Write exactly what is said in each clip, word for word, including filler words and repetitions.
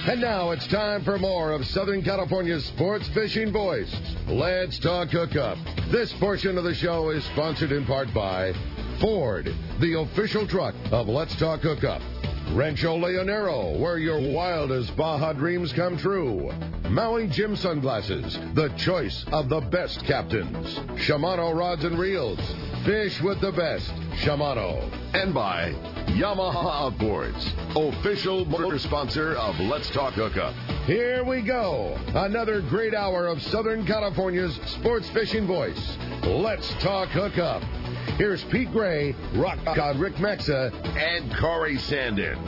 And now it's time for more of Southern California's sports fishing voice. Let's Talk Hookup. This portion of the show is sponsored in part by Ford, the official truck of Let's Talk Hookup. Rancho Leonero, where your wildest Baja dreams come true. Maui Jim Sunglasses, the choice of the best captains. Shimano Rods and Reels, fish with the best. Shimano. And by Yamaha Outboards, official motor sponsor of Let's Talk Hookup. Here we go. Another great hour of Southern California's sports fishing voice. Let's Talk Hookup. Here's Pete Gray, Rock God Rick Mexa, and Corey Sandin.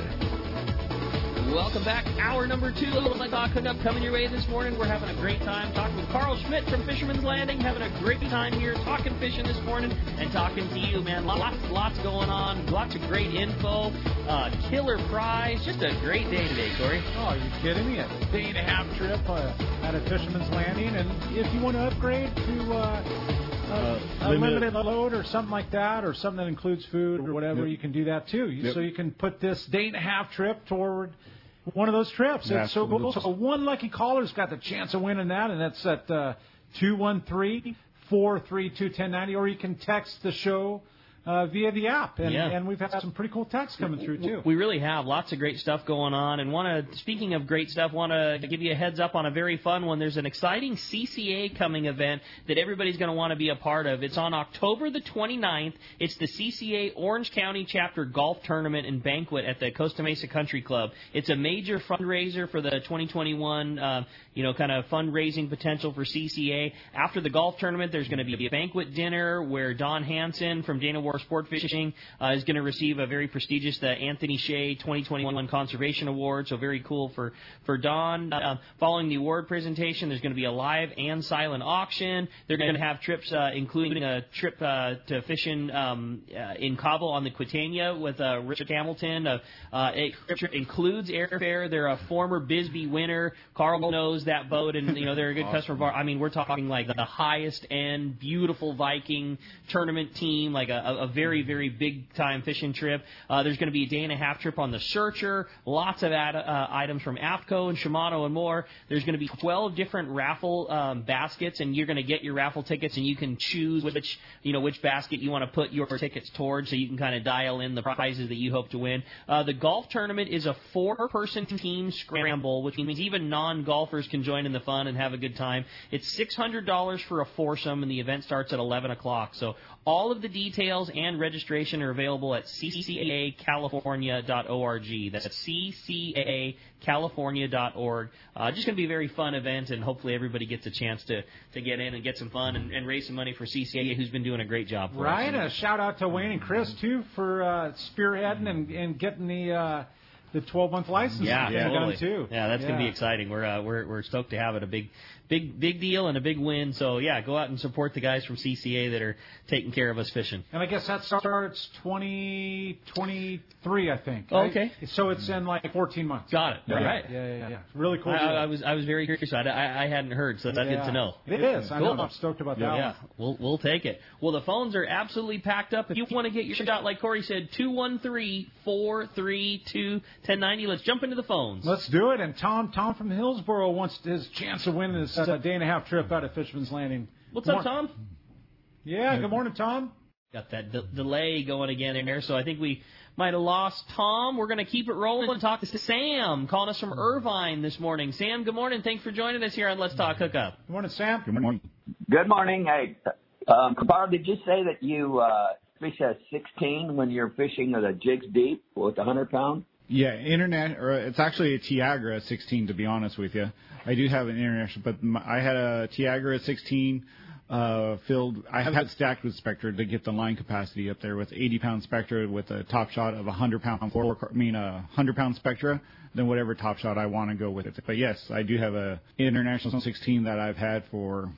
Welcome back. Hour number two of Let's Talk Hookup coming your way this morning. We're having a great time talking with Carl Schmidt from Fisherman's Landing. Having a great time here talking fishing this morning and talking to you, man. Lots, lots going on. Lots of great info. Uh, killer prize. Just a great day today, Corey. Oh, are you kidding me? A day and a half trip uh, at a Fisherman's Landing. And if you want to upgrade to... Uh, Uh, a limited load or something like that, or something that includes food or whatever, yep. You can do that too. Yep. So you can put this day and a half trip toward one of those trips. It's so cool. So one lucky caller's got the chance of winning that, and that's at uh, two one three, four three two, one zero nine zero, or you can text the show Uh, via the app, and, yeah. and we've had some pretty cool texts coming through too. We really have lots of great stuff going on, and want to. Speaking of great stuff, want to give you a heads up on a very fun one. There's an exciting C C A coming event that everybody's going to want to be a part of. It's on October the twenty-ninth. It's the C C A Orange County Chapter Golf Tournament and Banquet at the Costa Mesa Country Club. It's a major fundraiser for the twenty twenty-one, uh, you know, kind of fundraising potential for C C A. After the golf tournament, there's going to be a banquet dinner where Don Hansen from Dana War Sport Fishing uh, is going to receive a very prestigious the Anthony Shea twenty twenty-one Conservation Award, so very cool for, for Don. Uh, following the award presentation, there's going to be a live and silent auction. They're going to have trips, uh, including a trip uh, to fishing um, uh, in Cabo on the Quitania with uh, Richard Hamilton. Uh, uh, it trip includes airfare. They're a former Bisbee winner. Carl knows that boat, and you know they're a good awesome. customer of ours. I mean, we're talking like the highest end, beautiful Viking tournament team, like a, a very, very big-time fishing trip. Uh, there's going to be a day-and-a-half trip on the Searcher, lots of ad, uh, items from APCO and Shimano and more. There's going to be twelve different raffle um, baskets, and you're going to get your raffle tickets, and you can choose which, you know, which basket you want to put your tickets towards, so you can kind of dial in the prizes that you hope to win. Uh, the golf tournament is a four-person team scramble, which means even non-golfers can join in the fun and have a good time. It's six hundred dollars for a foursome, and the event starts at eleven o'clock. So all of the details and registration are available at c c a california dot org. That's c c a california dot org. Uh, just going to be a very fun event, and hopefully everybody gets a chance to, to get in and get some fun and, and raise some money for C C A, who's been doing a great job for right. us. Right. A shout-out to Wayne and Chris, too, for uh, spearheading and, and getting the... Uh, The twelve-month license yeah, yeah, totally. done too. Yeah, that's yeah. going to be exciting. We're uh, we're we're stoked to have it. A big, big, big deal and a big win. So yeah, go out and support the guys from C C A that are taking care of us fishing. And I guess that starts twenty twenty-three, I think. Oh, right? okay. So it's in like fourteen months. Got it. Yeah. All right. Yeah, yeah, yeah. Really cool. I, I was I was very curious. I, I, I hadn't heard, so that's yeah. good to know. It is. I cool. know. I'm stoked about that. Yeah, one. we'll we'll take it. Well, the phones are absolutely packed up. If you want to get your shot, like Corey said, two one three, four three two, one zero nine zero. Let's jump into the phones. Let's do it. And Tom, Tom from Hillsboro wants his chance of winning this uh, day and a half trip out of Fisherman's Landing. What's good up, mor- Tom? Yeah, good morning, Tom. Got that de- delay going again in there, so I think we might have lost Tom. We're going to keep it rolling and talk to Sam, calling us from Irvine this morning. Sam, good morning. Thanks for joining us here on Let's Talk Hookup. Good morning, Sam. Good morning. Good morning. Hey, um, Carl, did you say that you uh, fish a sixteen when you're fishing at a jigs deep with a hundred pound? Yeah, internet, or it's actually a Tiagra sixteen, to be honest with you. I do have an international, but my, I had a Tiagra sixteen uh, filled. I have had it stacked with Spectra to get the line capacity up there with eighty pound Spectra with a top shot of a hundred pound, four, I mean a hundred pound Spectra. Then whatever top shot I want to go with it. But yes, I do have a international sixteen that I've had for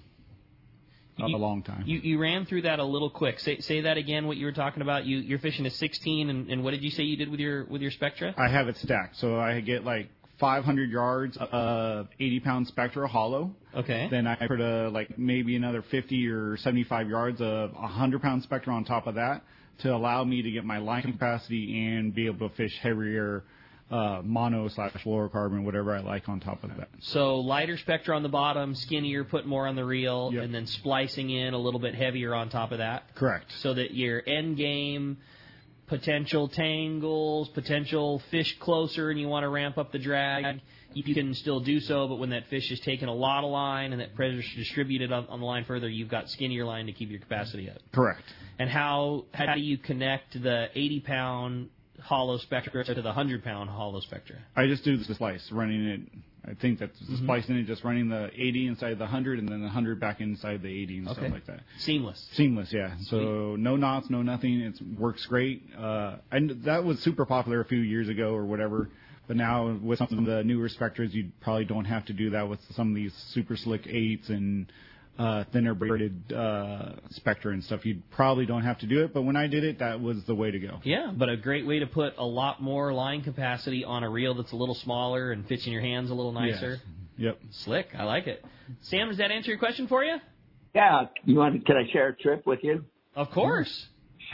a you, long time. You you ran through that a little quick. Say say that again. What you were talking about? You you're fishing a sixteen, and, and what did you say you did with your with your Spectra? I have it stacked, so I get like five hundred yards of eighty pound Spectra hollow. Okay. Then I put a like maybe another fifty or seventy-five yards of one hundred pound Spectra on top of that to allow me to get my line capacity and be able to fish heavier uh, mono slash fluorocarbon, whatever I like on top of that. So lighter Spectra on the bottom, skinnier, put more on the reel, Yep. and then splicing in a little bit heavier on top of that. Correct. So that your end game, potential tangles, potential fish closer, and you want to ramp up the drag, you can still do so, but when that fish is taking a lot of line and that predator's distributed on, on the line further, you've got skinnier line to keep your capacity up. Correct. And how how do you connect the eighty pound hollow Spectra to the one hundred pound hollow Spectra? I just do the splice, running it. I think that's the Mm-hmm. splicing it, just running the eighty inside the one hundred and then the one hundred back inside the eighty and Okay. stuff like that. Seamless. Seamless, yeah. So no knots, no nothing. It works great. Uh, and that was super popular a few years ago or whatever. But now with some of the newer Spectras, you probably don't have to do that with some of these super slick eights and uh, thinner braided uh, Spectra and stuff. You probably don't have to do it. But when I did it, that was the way to go. Yeah, but a great way to put a lot more line capacity on a reel that's a little smaller and fits in your hands a little nicer. Yes. Yep. Slick. I like it. Sam, does that answer your question for you? Yeah. You want? Can I share a trip with you? Of course.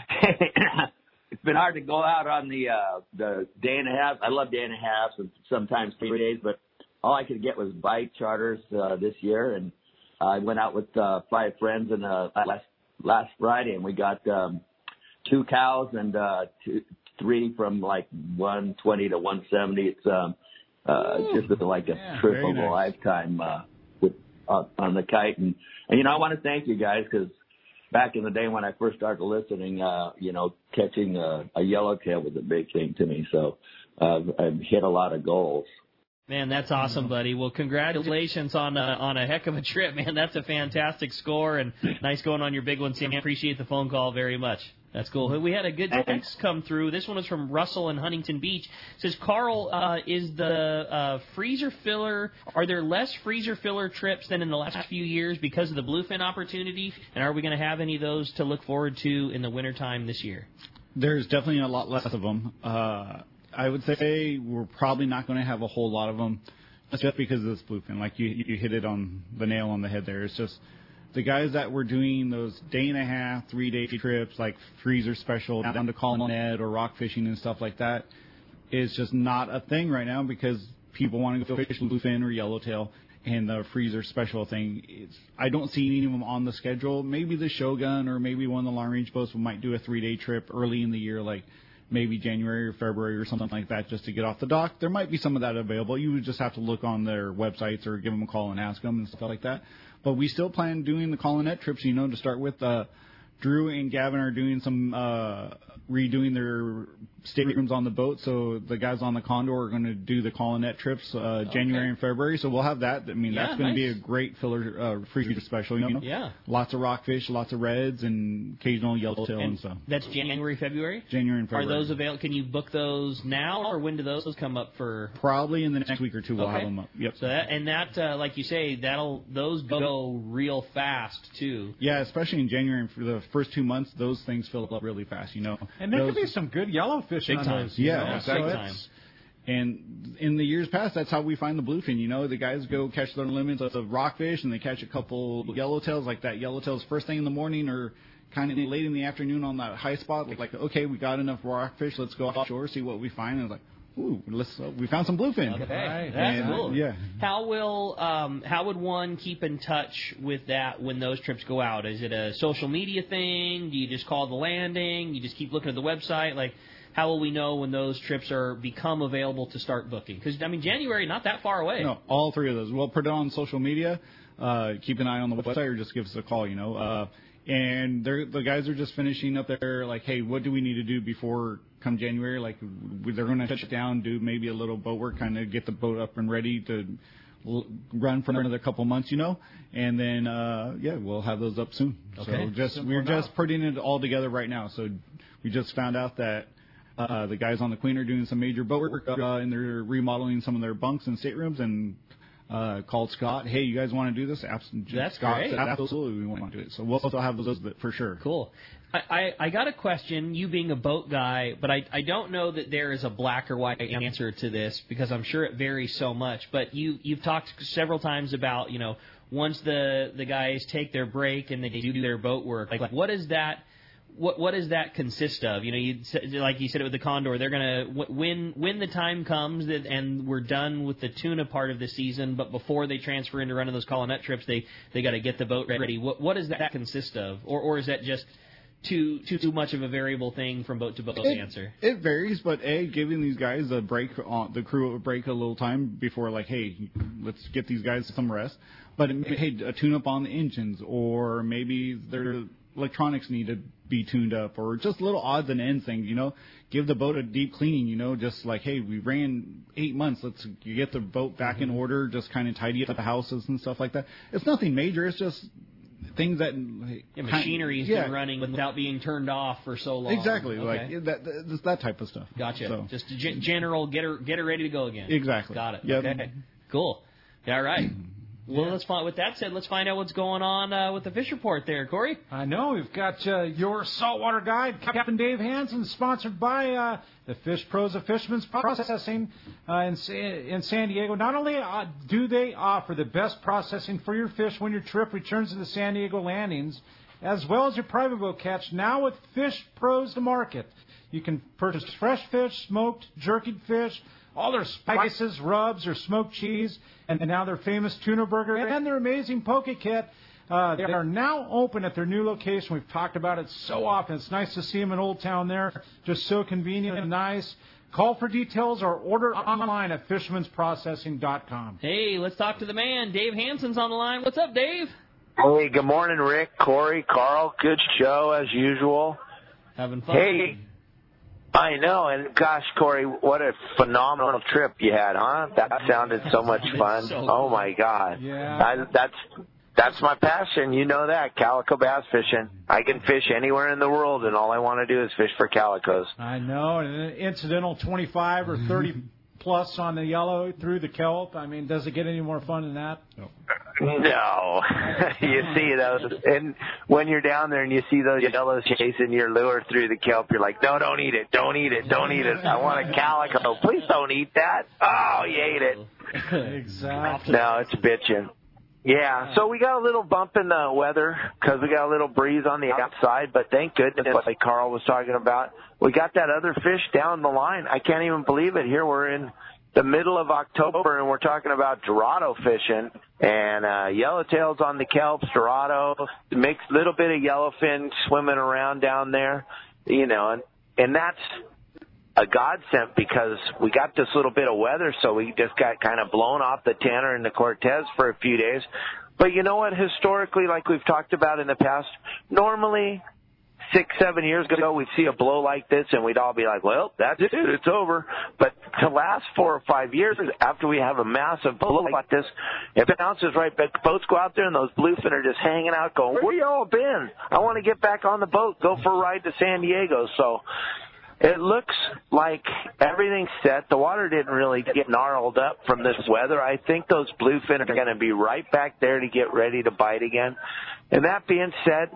It's been hard to go out on the uh, the day and a half. I love day and a half and sometimes three days, but all I could get was bite charters uh, this year, and I went out with uh, five friends and uh, last last Friday, and we got um, two cows and uh, two, three from like one twenty to one seventy. It's um, uh, just like a Yeah, trip very of a nice. lifetime uh, with uh, on the kite, and and you know I want to thank you guys because back in the day when I first started listening, uh, you know, catching a, a yellowtail was a big thing to me. So uh, I've hit a lot of goals. Man, that's awesome, buddy. Well, congratulations on a, on a heck of a trip, man. That's a fantastic score, and nice going on your big one, Sam. Appreciate the phone call very much. That's cool. We had a good text come through. This one was from Russell in Huntington Beach. It says, Carl, uh, is the uh, freezer filler, are there less freezer filler trips than in the last few years because of the bluefin opportunity? And are we going to have any of those to look forward to in the wintertime this year? There's definitely a lot less of them. Uh, I would say we're probably not going to have a whole lot of them just because of this bluefin. Like you, you hit it on the nail on the head there. It's just the guys that were doing those day and a half, three day trips, like freezer special down to Colonette or rock fishing and stuff like that, is just not a thing right now because people want to go fish bluefin or yellowtail. And the freezer special thing, it's, I don't see any of them on the schedule. Maybe the Shogun or maybe one of the long range boats might do a three day trip early in the year, like maybe January or February or something like that, just to get off the dock. There might be some of that available. You would just have to look on their websites or give them a call and ask them and stuff like that. But we still plan doing the Colonette trips, you know, to start with. Uh, Drew and Gavin are doing some uh, redoing their staterooms on the boat, so the guys on the Condor are going to do the Colonette trips uh, January Okay. and February. So we'll have that. I mean, Yeah, that's going to be nice. a great filler uh, freezer special. You know, Yeah. lots of rockfish, lots of reds, and occasional yellowtail and, And stuff. that's January, February? January and Are February. those available? Can you book those now, or when do those come up for? Probably in the next week or two we'll Okay. have them up. Yep. So that and that, uh, like you say, that'll those go real fast too. Yeah, especially in January and for the first two months, those things fill up really fast. You know, And there those, could be some good yellowfish Big on time. those. you Yeah, know, Yeah, so big it's- time. And in the years past, that's how we find the bluefin. You know, the guys go catch their limits of rockfish, and they catch a couple yellowtails, like that yellowtails first thing in the morning or kind of late in the afternoon on that high spot. Like, okay, we got enough rockfish. Let's go offshore, see what we find. And it's like, ooh, let's, uh, we found some bluefin. Okay, Right. that's And, cool. yeah. How will um, how would one keep in touch with that when those trips go out? Is it a social media thing? Do you just call the landing? You just keep looking at the website? Like, how will we know when those trips are become available to start booking? Because I mean, January not that far away. No, all three of those. We'll put it on social media. Uh, keep an eye on the website or just give us a call, you know. Uh, and they're, the guys are just finishing up there, like, hey, what do we need to do before come January? Like, they're going to touch it down, do maybe a little boat work, kind of get the boat up and ready to l- run for another couple months, you know. And then, uh, yeah, we'll have those up soon. Okay. So just we're just putting it all together right now. So we just found out that Uh, the guys on the Queen are doing some major boat work, uh, and they're remodeling some of their bunks and staterooms, and uh, called Scott. Hey, you guys want to do this? Absolutely. That's Scott great. said, absolutely, we want to do it. So we'll still have those for sure. Cool. I, I, I got a question, you being a boat guy, but I, I don't know that there is a black or white answer to this because I'm sure it varies so much. But you, you've talked several times about, you know, once the, the guys take their break and they do their boat work, like what is that what what does that consist of? You know, you like you said it with the Condor, they're gonna when when the time comes that and we're done with the tuna part of the season, but before they transfer into running those call-net trips, they they got to get the boat ready. What what does that consist of, or or is that just too too too much of a variable thing from boat to boat to answer? It varies, but a giving these guys a break, on the crew a break a little time before, like, hey, let's get these guys some rest. But hey, a tune-up on the engines, or maybe their electronics need to be tuned up, or just little odds and ends things, you know. Give the boat a deep cleaning, you know, just like, hey, we ran eight months, let's get the boat back in order, just kind of tidy up the houses and stuff like that. It's nothing major, it's just things that... Like, yeah, machinery's yeah. been running without being turned off for so long. Exactly, okay. like that, that, that type of stuff. Gotcha. So. Just g- general, get her, get her ready to go again. Exactly. Got it. Yep. Okay. Cool. All right. Well, let's find, with that said, let's find out what's going on uh, with the Fish Report there, Corey. I know. We've got uh, your saltwater guide, Captain Dave Hansen, sponsored by uh, the Fish Pros of Fisherman's Processing uh, in, in San Diego. Not only uh, do they offer the best processing for your fish when your trip returns to the San Diego landings, as well as your private boat catch, now with Fish Pros to Market. You can purchase fresh fish, smoked, jerkied fish, all their spices, rubs, their smoked cheese, and now their famous tuna burger and their amazing poke kit. Uh, they are now open at their new location. We've talked about it so often. It's nice to see them in Old Town there. Just so convenient and nice. Call for details or order online at fishermans processing dot com. Hey, let's talk to the man. Dave Hansen's on the line. What's up, Dave? Hey, good morning, Rick, Corey, Carl. Good show as usual. Having fun. Hey. I know, and gosh, Corey, what a phenomenal trip you had, huh? That sounded so much fun. So oh my God, yeah. I, that's that's my passion. You know that, calico bass fishing. I can fish anywhere in the world, and all I want to do is fish for calicos. I know, and an incidental twenty-five or thirty plus on the yellow through the kelp. I mean, does it get any more fun than that? No. No. You see those, and when you're down there and you see those yellows chasing your lure through the kelp, you're like, no, don't eat it, don't eat it, don't eat it. I want a calico. Please don't eat that. Oh, you ate it. Exactly. No, it's bitching. Yeah, so we got a little bump in the weather because we got a little breeze on the outside, but thank goodness, like Carl was talking about, we got that other fish down the line. I can't even believe it. Here we're in the middle of October, and we're talking about Dorado fishing and uh, yellowtails on the kelps, Dorado, mixed little bit of yellowfin swimming around down there, you know, and, and that's a godsend because we got this little bit of weather, so we just got kind of blown off the Tanner and the Cortez for a few days. But you know what? Historically, like we've talked about in the past, normally six, seven years ago, we'd see a blow like this, and we'd all be like, well, that's it, it's over. But to last four or five years, after we have a massive blow like this, if it bounces right back, boats go out there, and those bluefin are just hanging out going, where y'all been? I want to get back on the boat, go for a ride to San Diego. So it looks like everything's set. The water didn't really get gnarled up from this weather. I think those bluefin are going to be right back there to get ready to bite again. And that being said,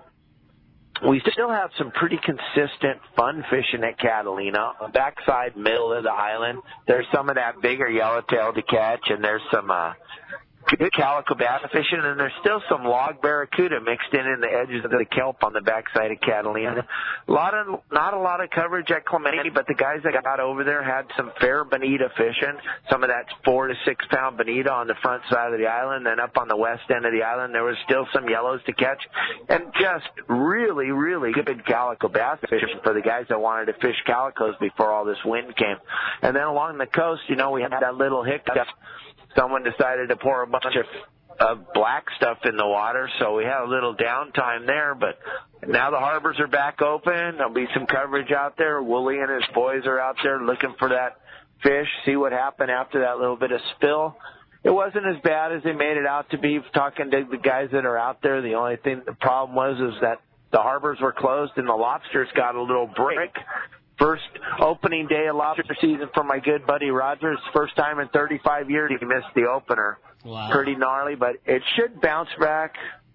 we still have some pretty consistent fun fishing at Catalina. Backside middle of the island, there's some of that bigger yellowtail to catch, and there's some uh, good calico bass fishing, and there's still some log barracuda mixed in in the edges of the kelp on the backside of Catalina. A lot of, not a lot of coverage at Clemente, but the guys that got over there had some fair bonita fishing. Some of that four to six pound bonita on the front side of the island. Then up on the west end of the island, there was still some yellows to catch, and just really, really good calico bass fishing for the guys that wanted to fish calicos before all this wind came. And then along the coast, you know, we had that little hiccup. Someone decided to pour a bunch of, of black stuff in the water, so we had a little downtime there. But now the harbors are back open. There'll be some coverage out there. Wooly and his boys are out there looking for that fish, see what happened after that little bit of spill. It wasn't as bad as they made it out to be. Talking to the guys that are out there, the only thing, the problem was is that the harbors were closed and the lobsters got a little break. First opening day of lobster season for my good buddy Rogers. First time in thirty-five years he missed the opener. Wow. Pretty gnarly, but it should bounce back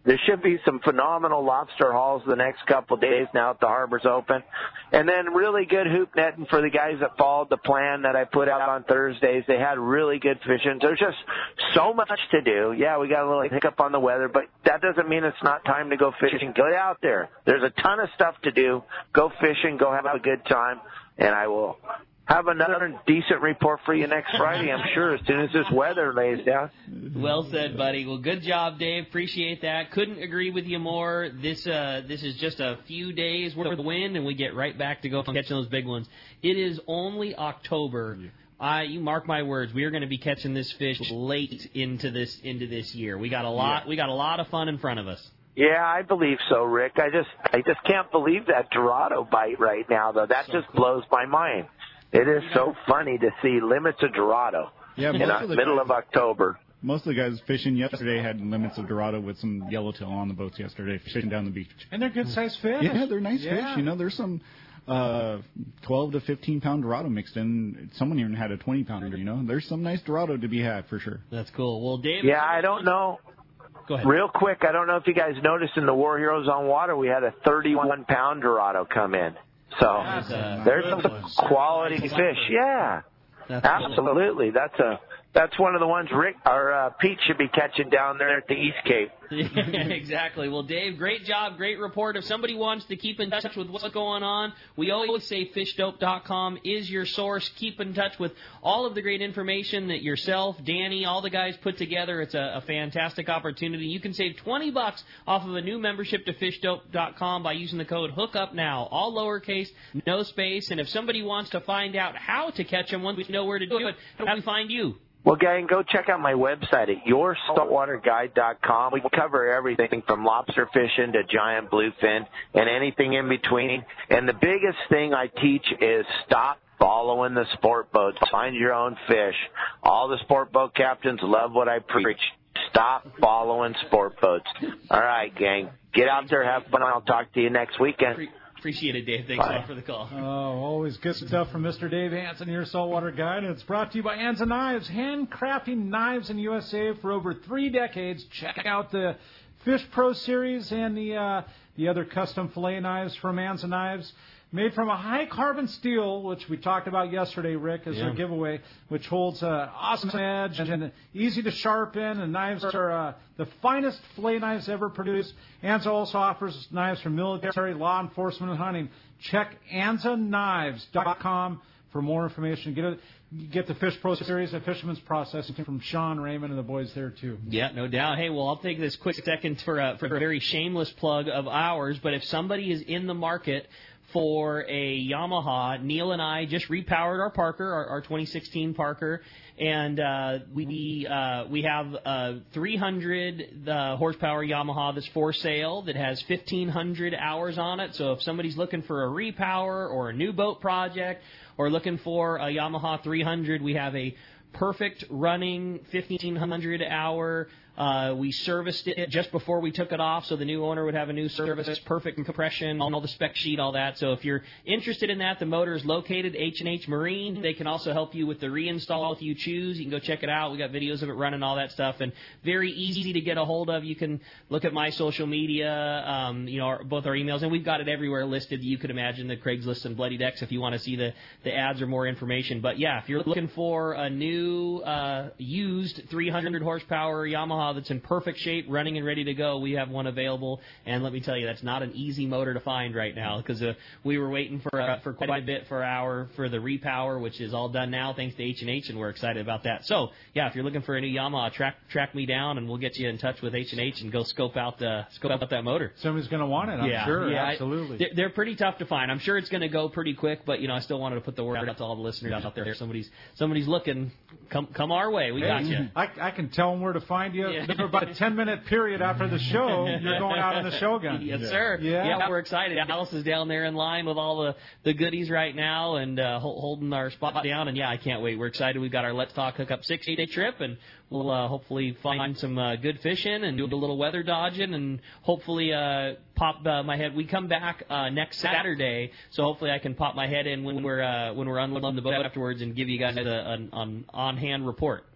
there should be some phenomenal lobster hauls the next couple of days now that the harbor's open. And then really good hoop netting for the guys that followed the plan that I put out on Thursdays. They had really good fishing. There's just so much to do. Yeah, we got a little hiccup on the weather, but that doesn't mean it's not time to go fishing. Get out there. There's a ton of stuff to do. Go fishing. Go have a good time. And I will have another decent report for you next Friday, I'm sure, as soon as this weather lays down. Well said, buddy. Well, good job, Dave. Appreciate that. Couldn't agree with you more. This uh, this is just a few days worth of wind, and we get right back to go catching those big ones. It is only October. I, you mark my words, we are going to be catching this fish late into this into this year. We got a lot. Yeah. We got a lot of fun in front of us. Yeah, I believe so, Rick. I just I just can't believe that Dorado bite right now, though. That so just cool. blows my mind. It is so funny to see limits of Dorado yeah, in the middle guys, of October. Most of the guys fishing yesterday had limits of Dorado with some yellowtail on the boats yesterday, fishing down the beach. And they're good-sized fish. Yeah, they're nice yeah. fish. You know, there's some uh, twelve to fifteen pound Dorado mixed in. Someone even had a twenty pounder, you know. There's some nice Dorado to be had for sure. That's cool. Well, Dave. Yeah, I don't know. Go ahead. Real quick, I don't know if you guys noticed in the War Heroes on Water, we had a thirty-one pound Dorado come in. So uh, there's some quality fish. Yeah, that's absolutely. Cool. That's a that's one of the ones Rick or uh, Pete should be catching down there at the East Cape. Exactly. Well, Dave, great job, great report. If somebody wants to keep in touch with what's going on, we always say fish dope dot com is your source. Keep in touch with all of the great information that yourself, Danny, all the guys put together. It's a, a fantastic opportunity. You can save twenty bucks off of a new membership to fish dope dot com by using the code HOOKUPNOW, all lowercase, no space. And if somebody wants to find out how to catch them, once we know where to do it, how do we find you? Well, gang, go check out my website at your saltwater guide dot com. We cover everything from lobster fishing to giant bluefin and anything in between. And the biggest thing I teach is stop following the sport boats. Find your own fish. All the sport boat captains love what I preach. Stop following sport boats. All right, gang. Get out there, have fun. I'll talk to you next weekend. Appreciate it, Dave. Thanks Bye. a lot for the call. Oh, always good stuff from Mister Dave Hansen, your Saltwater Guide. And it's brought to you by Anza Knives, handcrafting knives in the U S A for over three decades. Check out the Fish Pro Series and the uh, the other custom fillet knives from Anza Knives. Made from a high-carbon steel, which we talked about yesterday, Rick, as yeah. our giveaway, which holds an awesome edge and easy to sharpen. And knives are uh, the finest fillet knives ever produced. Anza also offers knives for military, law enforcement, and hunting. Check anza knives dot com for more information. Get a, get the Fish Pro Series and Fisherman's Processing from Sean Raymond and the boys there, too. Yeah, no doubt. Hey, well, I'll take this quick second for a, for a very shameless plug of ours. But if somebody is in the market for a Yamaha, Neil and I just repowered our Parker, our, our twenty sixteen Parker, and uh, we uh, we have a three hundred uh, horsepower Yamaha that's for sale that has fifteen hundred hours on it. So if somebody's looking for a repower or a new boat project or looking for a Yamaha three hundred, we have a perfect running fifteen hundred hour. Uh, we serviced it just before we took it off, so the new owner would have a new service, perfect compression, all the spec sheet, all that. So if you're interested in that, the motor is located at H and H Marine. They can also help you with the reinstall if you choose. You can go check it out. We got videos of it running, all that stuff, and very easy to get a hold of. You can look at my social media, um, you know, our, both our emails, and we've got it everywhere listed. You could imagine the Craigslist and Bloody Decks if you want to see the, the ads or more information. But yeah, if you're looking for a new uh, used three hundred horsepower Yamaha that's in perfect shape, running and ready to go, we have one available. And let me tell you, that's not an easy motor to find right now, because uh, we were waiting for uh, for quite a bit for our for the repower, which is all done now thanks to H and H, and we're excited about that. So yeah, if you're looking for a new Yamaha, track track me down, and we'll get you in touch with H and H and go scope out uh, scope out that motor. Somebody's going to want it, I'm yeah, sure. Yeah, absolutely. I, they're pretty tough to find. I'm sure it's going to go pretty quick, but you know, I still wanted to put the word out to all the listeners out there. Somebody's somebody's looking. Come come our way. We got you. I, I can tell them where to find you. Yeah. For about a ten minute period after the show, you're going out on the show gun. Yes, sir. Yeah. yeah, we're excited. Alice is down there in line with all the, the goodies right now and uh, holding our spot down. And yeah, I can't wait. We're excited. We've got our Let's Talk Hookup six day trip, and we'll uh, hopefully find some uh, good fishing and do a little weather dodging, and hopefully uh, pop uh, my head. We come back uh, next Saturday, so hopefully I can pop my head in when we're uh, when we're unloading the boat afterwards and give you guys a, an on on hand report.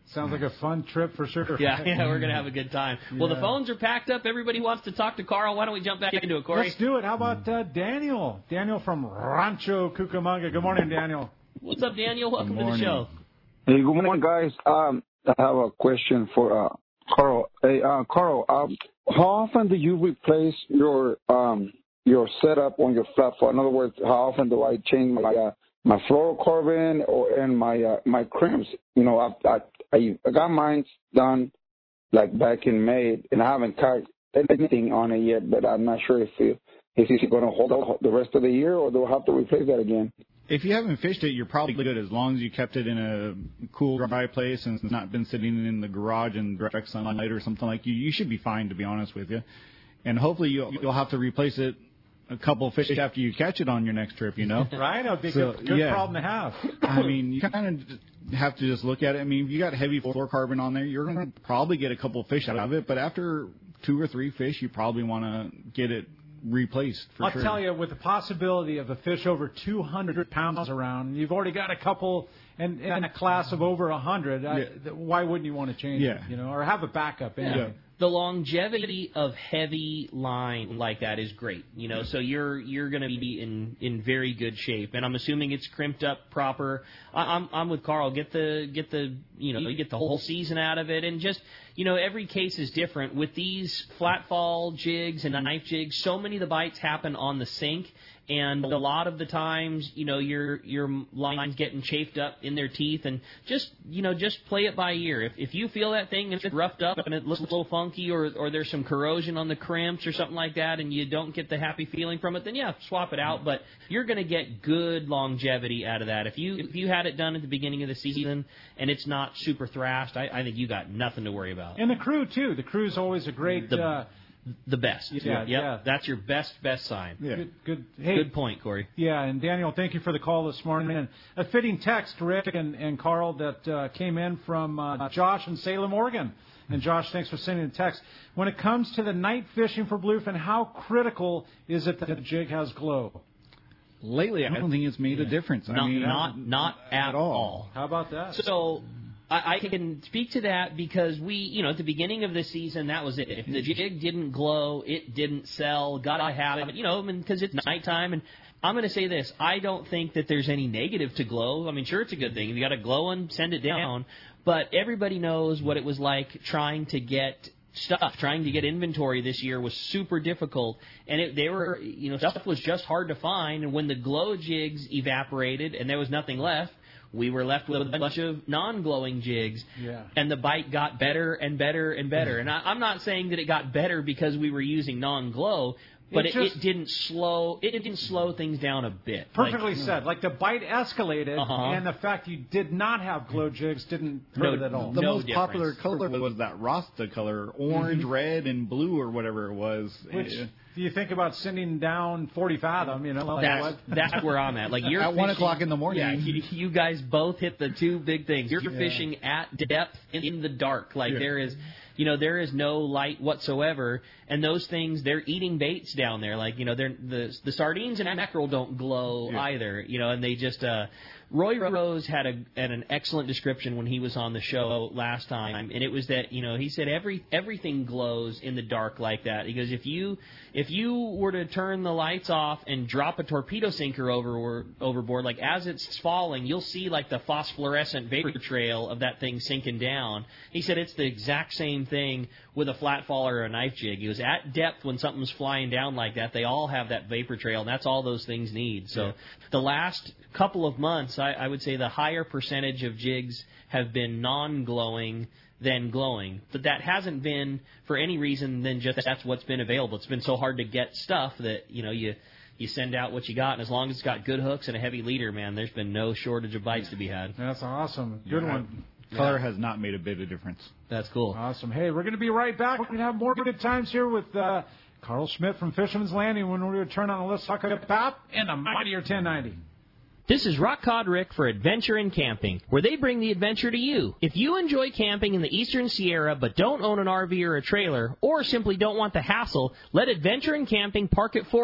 Sounds like a fun trip for sure. Yeah, yeah, we're going to have a good time. Yeah. Well, the phones are packed up. Everybody wants to talk to Carl. Why don't we jump back into it, Corey? Let's do it. How about uh, Daniel? Daniel from Rancho Cucamonga. Good morning, Daniel. What's up, Daniel? Welcome to the show. Hey, good morning, guys. Um, I have a question for uh, Carl. Hey, uh, Carl, um, how often do you replace your um, your setup on your flat fall? In other words, how often do I change my uh, my fluorocarbon or and my uh, my crimps? You know, I, I I got mine done like back in May, and I haven't cut anything on it yet. But I'm not sure if it, if it's going to hold out the rest of the year, or do I have to replace that again? If you haven't fished it, you're probably good as long as you kept it in a cool, dry place and it's not been sitting in the garage in direct sunlight or something like you. You should be fine, to be honest with you. And hopefully you'll you'll have to replace it a couple of fish after you catch it on your next trip, you know? Right, that would be a so, good, good yeah. problem to have. I mean, you kind of have to just look at it. I mean, if you got heavy fluorocarbon on there, you're going to probably get a couple of fish out of it, but after two or three fish, you probably want to get it replaced for I'll sure. tell you, with the possibility of a fish over two hundred pounds around, you've already got a couple in, in a class of over one hundred. Yeah. I, why wouldn't you want to change yeah. it, you know, or have a backup anyway? Yeah. The longevity of heavy line like that is great, you know. So you're you're going to be in, in very good shape, and I'm assuming it's crimped up proper. I, I'm I'm with Carl. Get the get the you know you get the whole season out of it, and just you know every case is different with these flat fall jigs and knife jigs. So many of the bites happen on the sink. And a lot of the times, you know, your your line's getting chafed up in their teeth, and just you know, just play it by ear. If if you feel that thing is roughed up and it looks a little funky, or or there's some corrosion on the crimps or something like that, and you don't get the happy feeling from it, then yeah, swap it out. But you're going to get good longevity out of that. If you if you had it done at the beginning of the season and it's not super thrashed, I, I think you got nothing to worry about. And the crew too. The crew's always a great. The, uh, The best. Yeah, yep. yeah. That's your best, best sign. Yeah. Good, good. Hey, good point, Corey. Yeah, and Daniel, thank you for the call this morning. And a fitting text, Rick and, and Carl, that uh, came in from uh, Josh in Salem, Oregon. And Josh, thanks for sending the text. When it comes to the night fishing for bluefin, how critical is it that the jig has glow? Lately, I don't think it's made yeah. a difference. Not, I mean, not, not at, at all. all. How about that? So I, I can speak to that because we, you know, at the beginning of the season, that was it. If the jig didn't glow, it didn't sell. Gotta have it, you know, because it's nighttime. And I'm going to say this: I don't think that there's any negative to glow. I mean, sure, it's a good thing. If you got a glowing, send it down. But everybody knows what it was like trying to get stuff, trying to get inventory this year was super difficult, and it, they were, you know, stuff was just hard to find. And when the glow jigs evaporated and there was nothing left, we were left with a bunch of non-glowing jigs, yeah. and the bite got better and better and better. And I, I'm not saying that it got better because we were using non-glow, but it, it, it didn't slow it didn't slow things down a bit. Perfectly like, said. Like the bite escalated, uh-huh. and the fact you did not have glow jigs didn't hurt no, it at all. The no most difference. popular color was that Rasta color, orange, mm-hmm. red, and blue, or whatever it was. Which, if you think about sending down forty fathom, you know, like that's, what? that's where I'm at. Like you're at fishing, one o'clock in the morning. Yeah, you, you guys both hit the two big things. You're yeah. fishing at depth in, in the dark. Like yeah. there is. You know, there is no light whatsoever, and those things, they're eating baits down there. Like, you know, they're, the the sardines and mackerel don't glow yeah. either, you know, and they just, uh, Roy Rose had a had an excellent description when he was on the show last time, and it was that, you know, he said every everything glows in the dark like that. He goes, if you if you were to turn the lights off and drop a torpedo sinker over overboard, like as it's falling, you'll see like the phosphorescent vapor trail of that thing sinking down. He said it's the exact same thing with a flat fall or a knife jig. He was at depth when something's flying down like that. They all have that vapor trail, and that's all those things need. So yeah. the last couple of months, I, I would say the higher percentage of jigs have been non-glowing than glowing. But that hasn't been for any reason than just that's what's been available. It's been so hard to get stuff that, you know, you you send out what you got, and as long as it's got good hooks and a heavy leader, man, there's been no shortage of bites to be had. That's awesome. Good yeah. one. Color yeah. has not made a bit of difference. That's cool. Awesome. Hey, we're going to be right back. We're going to have more good times here with uh, Carl Schmidt from Fisherman's Landing when we return on the Let's Talk About Pop and the Mightier ten ninety. This is Rock Cod Rick for Adventure in Camping, where they bring the adventure to you. If you enjoy camping in the Eastern Sierra but don't own an R V or a trailer, or simply don't want the hassle, let Adventure in Camping park it for you.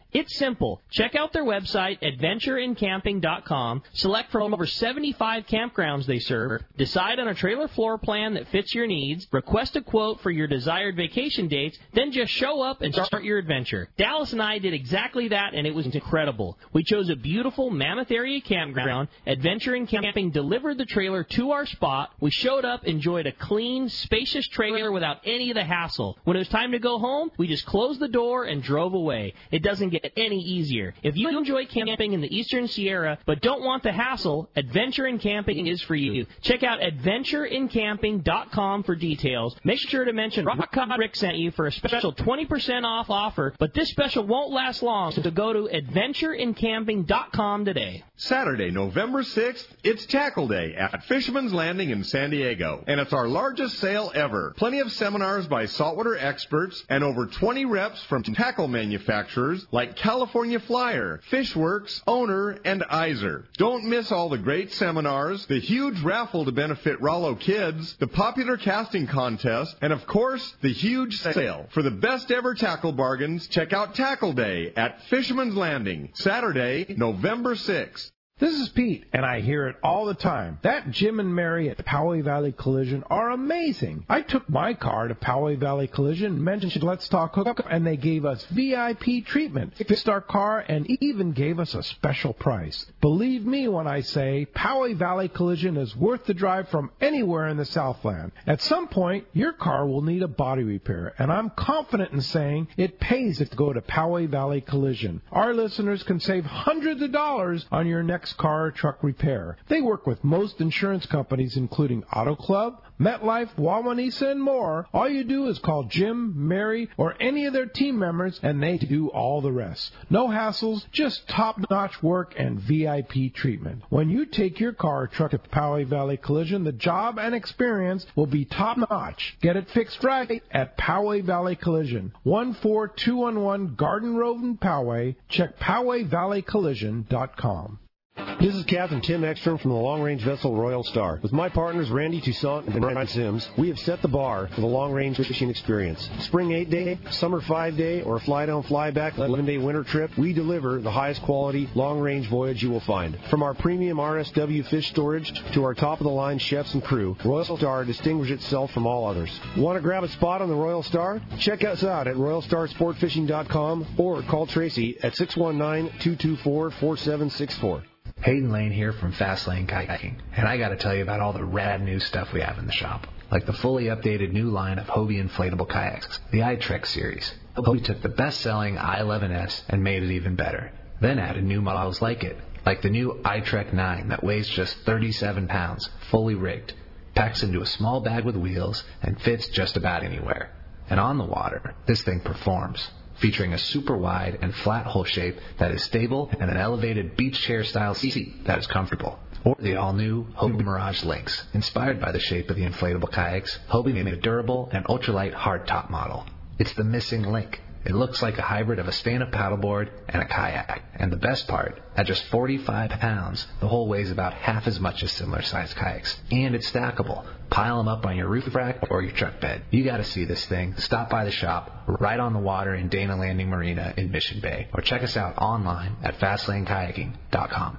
It's simple. Check out their website, adventure in camping dot com, select from over seventy-five campgrounds they serve, decide on a trailer floor plan that fits your needs, request a quote for your desired vacation dates, then just show up and start your adventure. Dallas and I did exactly that, and it was incredible. We chose a beautiful Mammoth Area campground. Adventure in Camping delivered the trailer to our spot. We showed up, enjoyed a clean, spacious trailer without any of the hassle. When it was time to go home, we just closed the door and drove away. It doesn't get any easier. If you enjoy camping in the Eastern Sierra but don't want the hassle, Adventure in Camping is for you. Check out adventure in camping dot com for details. Make sure to mention Rock Cod Rick sent you for a special twenty percent off offer, but this special won't last long, so go to adventure in camping dot com today. Saturday, November sixth, it's Tackle Day at Fisherman's Landing in San Diego, and it's our largest sale ever. Plenty of seminars by saltwater experts and over twenty reps from tackle manufacturers like California Flyer, Fishworks, Owner, and Iser. Don't miss all the great seminars, the huge raffle to benefit Rollo Kids, the popular casting contest, and of course, the huge sale. For the best ever tackle bargains, check out Tackle Day at Fisherman's Landing, Saturday, November sixth. This is Pete, and I hear it all the time. That Jim and Mary at Poway Valley Collision are amazing. I took my car to Poway Valley Collision, mentioned Let's Talk Hookup, and they gave us V I P treatment, fixed our car, and even gave us a special price. Believe me when I say Poway Valley Collision is worth the drive from anywhere in the Southland. At some point, your car will need a body repair, and I'm confident in saying it pays to go to Poway Valley Collision. Our listeners can save hundreds of dollars on your next car or truck repair. They work with most insurance companies, including Auto Club, MetLife, Wawanesa, and more. All you do is call Jim, Mary, or any of their team members, and they do all the rest. No hassles, just top-notch work and V I P treatment. When you take your car or truck to Poway Valley Collision, the job and experience will be top-notch. Get it fixed right at Poway Valley Collision. one four two one one Garden Road in Poway. Check poway valley collision dot com. This is Captain Tim Ekstrom from the long-range vessel Royal Star. With my partners Randy Toussaint and Brian Sims, we have set the bar for the long-range fishing experience. Spring eight-day, summer five-day, or fly-down, fly-back eleven-day winter trip, we deliver the highest quality long-range voyage you will find. From our premium R S W fish storage to our top-of-the-line chefs and crew, Royal Star distinguishes itself from all others. Want to grab a spot on the Royal Star? Check us out at royal star sport fishing dot com or call Tracy at six one nine, two two four, four seven six four. Hayden Lane here from Fastlane Kayaking, and I gotta tell you about all the rad new stuff we have in the shop. Like the fully updated new line of Hobie inflatable kayaks, the iTrek series. Hobie took the best-selling I eleven S and made it even better, then added new models like it, like the new iTrek nine that weighs just thirty-seven pounds, fully rigged, packs into a small bag with wheels, and fits just about anywhere. And on the water, this thing performs, featuring a super wide and flat hull shape that is stable and an elevated beach chair style seat that is comfortable. Or the all-new Hobie Mirage Lynx. Inspired by the shape of the inflatable kayaks, Hobie made a durable and ultralight hardtop model. It's the missing link. It looks like a hybrid of a stand-up paddleboard and a kayak. And the best part, at just forty-five pounds, the hull weighs about half as much as similar-sized kayaks. And it's stackable. Pile them up on your roof rack or your truck bed. You gotta see this thing. Stop by the shop, right on the water in Dana Landing Marina in Mission Bay. Or check us out online at fastlane kayaking dot com.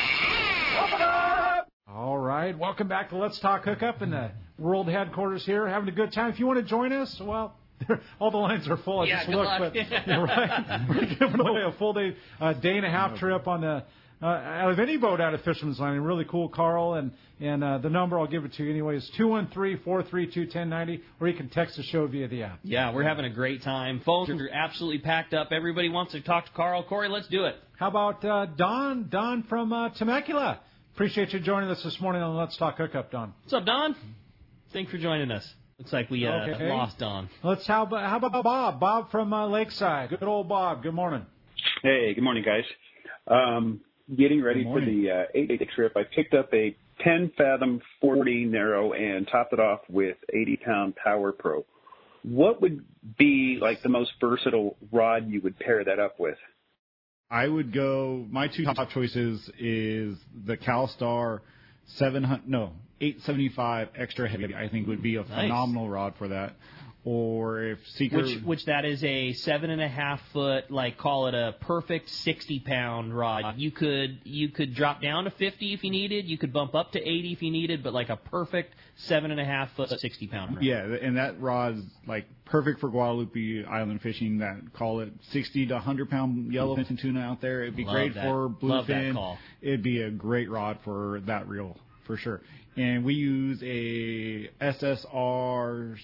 All right, welcome back to Let's Talk Hookup in the world headquarters here. Having a good time. If you want to join us, well, all the lines are full. I yeah, just good looked, luck. but you're right. We're giving away a full day, uh, day and a half trip on the uh, out of any boat out of Fisherman's Landing. Really cool, Carl, and and uh, the number I'll give it to you anyway is two one three, four three two, one zero nine zero, or you can text the show via the app. Yeah, we're having a great time. Phones are absolutely packed up. Everybody wants to talk to Carl. Corey, let's do it. How about uh, Don? Don from uh, Temecula. Appreciate you joining us this morning on Let's Talk Hookup, Don. What's up, Don? Thanks for joining us. Looks like we uh, okay. lost Don. Let's how about how about Bob? Bob from uh, Lakeside. Good old Bob. Good morning. Hey, good morning, guys. Um, getting ready for the uh, eight-day trip, I picked up a ten fathom forty narrow and topped it off with eighty pound Power Pro. What would be like the most versatile rod you would pair that up with? I would go. My two top choices is the CalStar seven hundred. No. eight seventy-five extra heavy, I think, would be a phenomenal nice. rod for that. or if Seeker... Which, which that is a seven and a half foot, like call it a perfect sixty pound rod. You could you could drop down to fifty if you needed. You could bump up to eighty if you needed, but like a perfect seven and a half foot, sixty pound rod. Yeah, and that rod's like perfect for Guadalupe Island fishing. That call it sixty to one hundred pound yellowfin tuna out there. It'd be Love great that. for Love that bluefin. call. It'd be a great rod for that reel for sure. And we use a S S R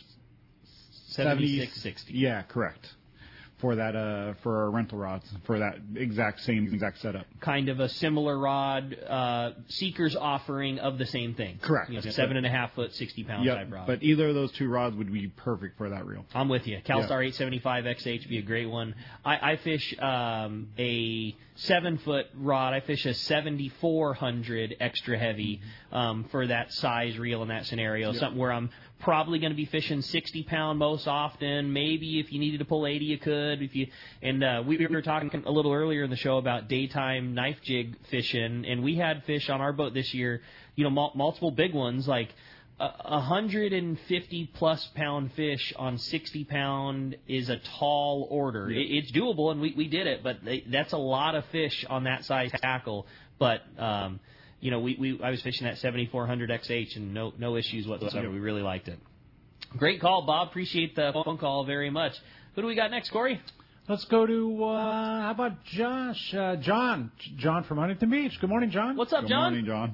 seventy-six sixty. Yeah, correct. For that, uh, for our rental rods, for that exact same exact setup. Kind of a similar rod, uh, Seeker's offering of the same thing. Correct. You know, seven and a half foot, sixty pound Yep, type rod. but either of those two rods would be perfect for that reel. I'm with you. CalStar Yeah. eight seventy-five X H would be a great one. I, I fish um, a seven foot rod. I fish a seventy-four hundred extra heavy um, for that size reel in that scenario. Yep. Something where I'm probably going to be fishing sixty pound most often. Maybe if you needed to pull eighty, you could. If you and uh, we were talking a little earlier in the show about daytime knife jig fishing, and we had fish on our boat this year. You know, mul- multiple big ones like. A one hundred fifty plus pound fish on sixty pound is a tall order. Yep. It, it's doable, and we, we did it, but they, that's a lot of fish on that size tackle. But um, you know, we, we I was fishing that seventy-four hundred X H and no no issues whatsoever. Yep. We really liked it. Great call, Bob. Appreciate the phone call very much. Who do we got next, Corey? Let's go to uh, how about Josh? Uh, John, John from Huntington Beach. Good morning, John. What's up, Good John? morning, John.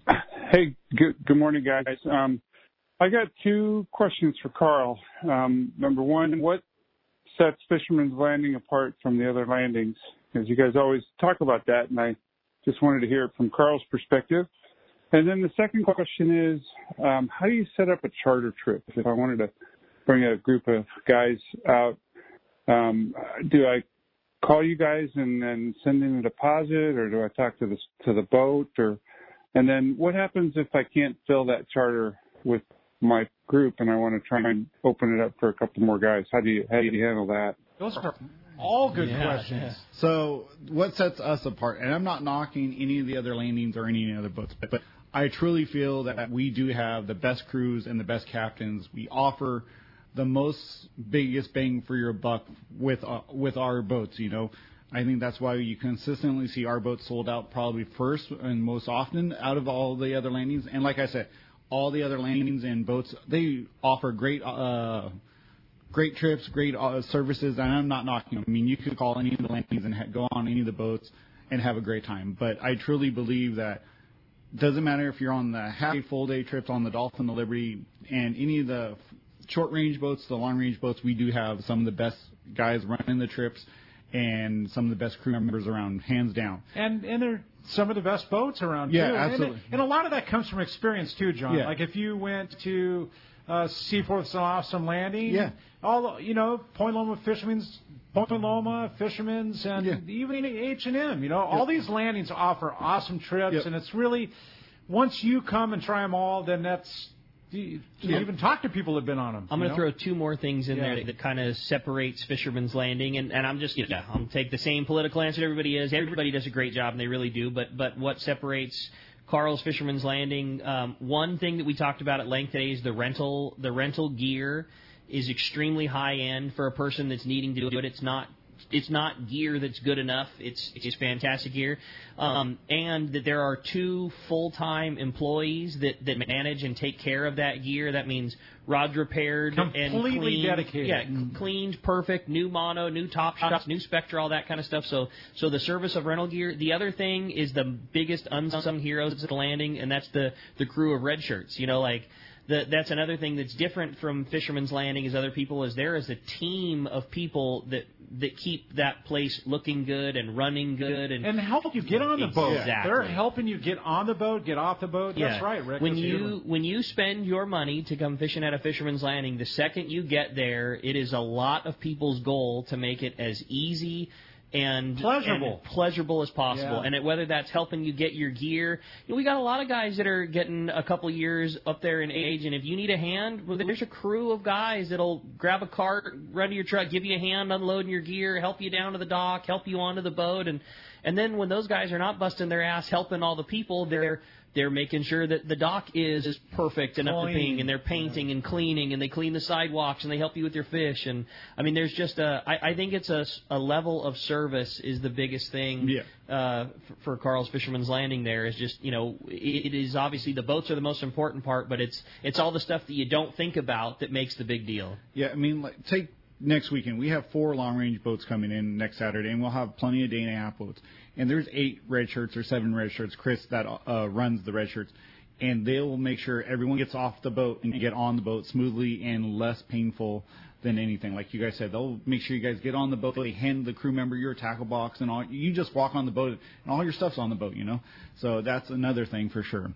Hey, good good morning, guys. Um, I got two questions for Carl. Um, number one, what sets Fisherman's Landing apart from the other landings? Because you guys always talk about that, and I just wanted to hear it from Carl's perspective. And then the second question is, um, how do you set up a charter trip? If I wanted to bring a group of guys out, um, do I call you guys and then send in a deposit, or do I talk to the to the boat, or and then what happens if I can't fill that charter with my group and I want to try and open it up for a couple more guys? How do you how do you handle that? Those are all good Yeah, questions. yeah. So what sets us apart, and I'm not knocking any of the other landings or any other boats, but, but I truly feel that we do have the best crews and the best captains. We offer the most biggest bang for your buck with uh, with our boats, you know. I think that's why you consistently see our boats sold out probably first and most often out of all the other landings. And like I said, all the other landings and boats, they offer great uh, great trips, great uh, services, and I'm not knocking them. I mean, you could call any of the landings and ha- go on any of the boats and have a great time. But I truly believe that it doesn't matter if you're on the half full day trips on the Dolphin, the Liberty, and any of the short range boats, the long range boats, we do have some of the best guys running the trips and some of the best crew members around, hands down. And and they're some of the best boats around, Yeah, too. absolutely. And, and a lot of that comes from experience, too, John. Yeah. Like if you went to uh, Seaforth's Awesome Landing, Yeah. all you know, Point Loma Fisherman's, Point Loma Fisherman's, and Yeah. even H and M. You know, all these landings offer awesome trips, Yep. and it's really once you come and try them all, then that's you, to Yeah. even talk to people who've been on them. I'm you going to know? throw two more things in Yeah. there that, that kind of separates Fisherman's Landing, and, and I'm just, you know, I'm going to take the same political answer that everybody is. Everybody does a great job, and they really do, but but what separates Carl's Fisherman's Landing, um, one thing that we talked about at length today is the rental. The rental gear is extremely high-end for a person that's needing to do it. It's not It's not gear that's good enough. It's it's just fantastic gear, um, and that there are two full-time employees that, that manage and take care of that gear. That means rods repaired and Completely cleaned. dedicated. Yeah, cleaned, perfect, new mono, new top shots, new Spectra, all that kind of stuff. So so the service of rental gear. The other thing is the biggest unsung heroes at the landing, and that's the the crew of red shirts. You know, like. The, that's another thing that's different from Fisherman's Landing as other people is there is a team of people that that keep that place looking good and running good and and help you get on the boat. Exactly. They're helping you get on the boat, get off the boat. Yeah. That's right, Rick. When That's you beautiful. when you spend your money to come fishing at a Fisherman's Landing, the second you get there, it is a lot of people's goal to make it as easy and Pleasurable. and pleasurable as possible. Yeah. And it, whether that's helping you get your gear, you know, we got a lot of guys that are getting a couple years up there in age, and if you need a hand, well, there's a crew of guys that'll grab a cart, run to your truck, give you a hand unloading your gear, help you down to the dock, help you onto the boat, and and then when those guys are not busting their ass helping all the people, they're they're making sure that the dock is, is perfect and up to ping, and they're painting and cleaning, and they clean the sidewalks, and they help you with your fish. And, I mean, there's just a – I think it's a, a level of service is the biggest thing yeah. uh, for, for Carl's Fisherman's Landing there is just, you know, it, it is obviously the boats are the most important part, but it's it's all the stuff that you don't think about that makes the big deal. Yeah, I mean, like, take next weekend. We have four long-range boats coming in next Saturday, and we'll have plenty of day and a half boats. And there's eight red shirts or seven red shirts. Chris that uh, runs the red shirts, and they will make sure everyone gets off the boat and get on the boat smoothly and less painful than anything. Like you guys said, they'll make sure you guys get on the boat. They hand the crew member your tackle box and all. You just walk on the boat, and all your stuff's on the boat, you know. So that's another thing for sure.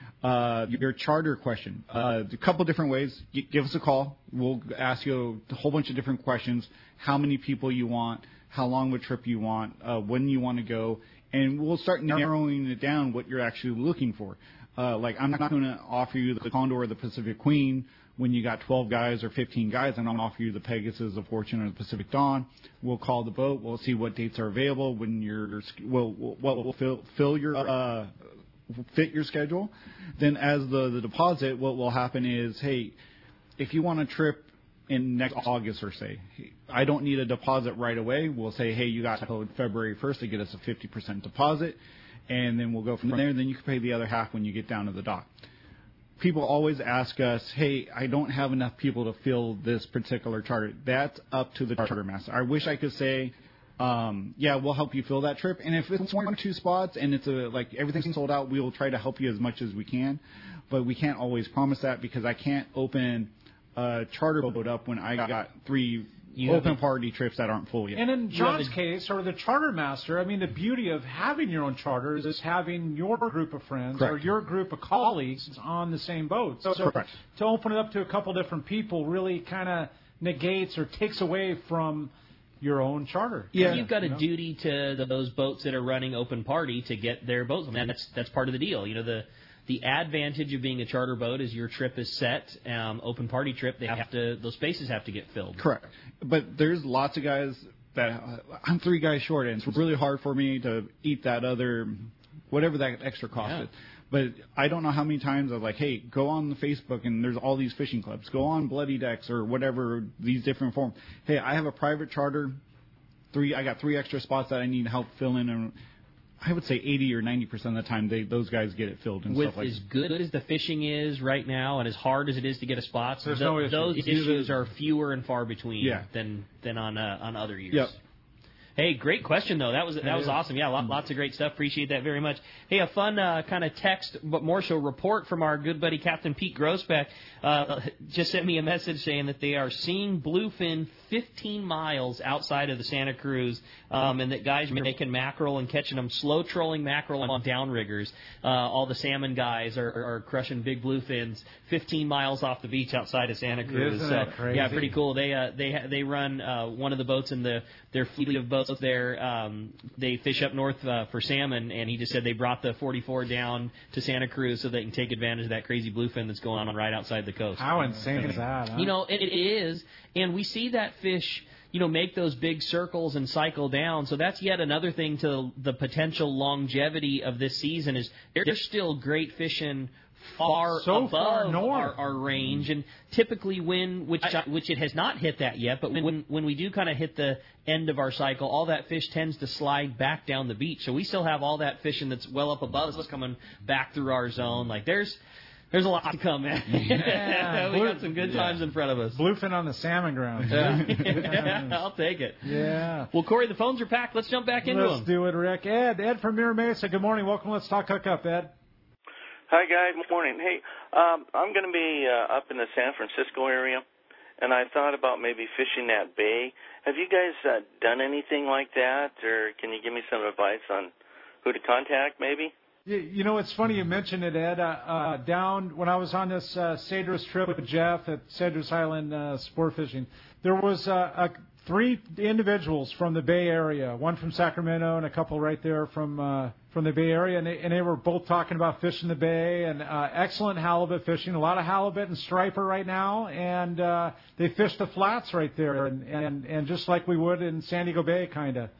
Uh, your charter question, uh, a couple different ways. G- give us a call. We'll ask you a whole bunch of different questions. How many people you want, how long of a trip you want, uh, when you want to go, and we'll start narrowing it down what you're actually looking for. Uh, like, I'm not going to offer you the Condor or the Pacific Queen when you got twelve guys or fifteen guys. I'm going to offer you the Pegasus, the Fortune, or the Pacific Dawn. We'll call the boat. We'll see what dates are available when you're, we'll, we'll, we'll fill, fill your, uh, fit your schedule. Then as the, the deposit, what will happen is, hey, if you want a trip in next August or say, I don't need a deposit right away. We'll say, hey, you got till February first to get us a fifty percent deposit, and then we'll go from there. Then you can pay the other half when you get down to the dock. People always ask us, hey, I don't have enough people to fill this particular charter. That's up to the charter master. I wish I could say, um, yeah, we'll help you fill that trip. And if it's one or two spots and it's a, like everything's sold out, we will try to help you as much as we can. But we can't always promise that because I can't open a charter boat up when I got three you open party trips that aren't full yet. And in John's case, or the charter master, I mean, the beauty of having your own charters is having your group of friends Correct. or your group of colleagues on the same boat. So, so to open it up to a couple different people really kind of negates or takes away from your own charter. Yeah, you've got a you know? duty to those boats that are running open party to get their boats. And that's that's part of the deal. You know, the the advantage of being a charter boat is your trip is set. Um, open party trip, they have to those spaces have to get filled. Correct. But there's lots of guys that uh, I'm three guys short, and it's really hard for me to eat that other whatever that extra cost yeah. is. But I don't know how many times I was like, hey, go on the Facebook and there's all these fishing clubs. Go on Bloody Decks or whatever, these different forms. Hey, I have a private charter. Three, I got three extra spots that I need help fill in. And I would say eighty or ninety percent of the time, they those guys get it filled and With stuff like that. With as good as the fishing is right now and as hard as it is to get a spot, There's th- no issue. those issues are fewer and far between yeah. than than on uh, on other years. Yep. Hey, great question, though. That was that was awesome. Yeah, lots of great stuff. Appreciate that very much. Hey, a fun uh, kind of text, but more so report from our good buddy Captain Pete Grossbeck. Uh, just sent me a message saying that they are seeing bluefin fifteen miles outside of the Santa Cruz, um, and that guys are making mackerel and catching them, slow trolling mackerel on downriggers. Uh, all the salmon guys are, are crushing big bluefins fifteen miles off the beach outside of Santa Cruz. Isn't so, that crazy? Yeah, pretty cool. They uh, they they run uh, one of the boats in the their fleet of boats there. Um, they fish up north uh, for salmon, and he just said they brought the forty-four down to Santa Cruz so they can take advantage of that crazy bluefin that's going on right outside the coast. How insane is that? Huh? You know, it, it is, and we see that fish, you know, make those big circles and cycle down. So that's yet another thing to the potential longevity of this season is there's still great fishing far so above far north. Our, our range, and typically when which which it has not hit that yet, but when when we do kind of hit the end of our cycle, all that fish tends to slide back down the beach. So we still have all that fishing that's well up above us coming back through our zone. Like there's there's a lot to come, man. Yeah. we got some good times in front of us. Bluefin on the salmon ground. Yeah. yeah, I'll take it. Yeah. Well, Corey, the phones are packed. Let's jump back into Let's them. do it, Rick. Ed, Ed from Mira Mesa. Good morning. Welcome. Let's talk hookup, Ed. Hi, guys. Good morning. Hey, um, I'm going to be uh, up in the San Francisco area, and I thought about maybe fishing that bay. Have you guys uh, done anything like that, or can you give me some advice on who to contact, maybe? You, you know, it's funny you mentioned it, Ed. Uh, uh, down when I was on this uh, Cedros trip with Jeff at Cedros Island uh, Sport Fishing, there was uh, a, three individuals from the Bay Area, one from Sacramento and a couple right there from uh, from the Bay Area, and they, and they were both talking about fishing the Bay and uh, excellent halibut fishing, a lot of halibut and striper right now, and uh, they fished the flats right there, and, and, and just like we would in San Diego Bay, kind of.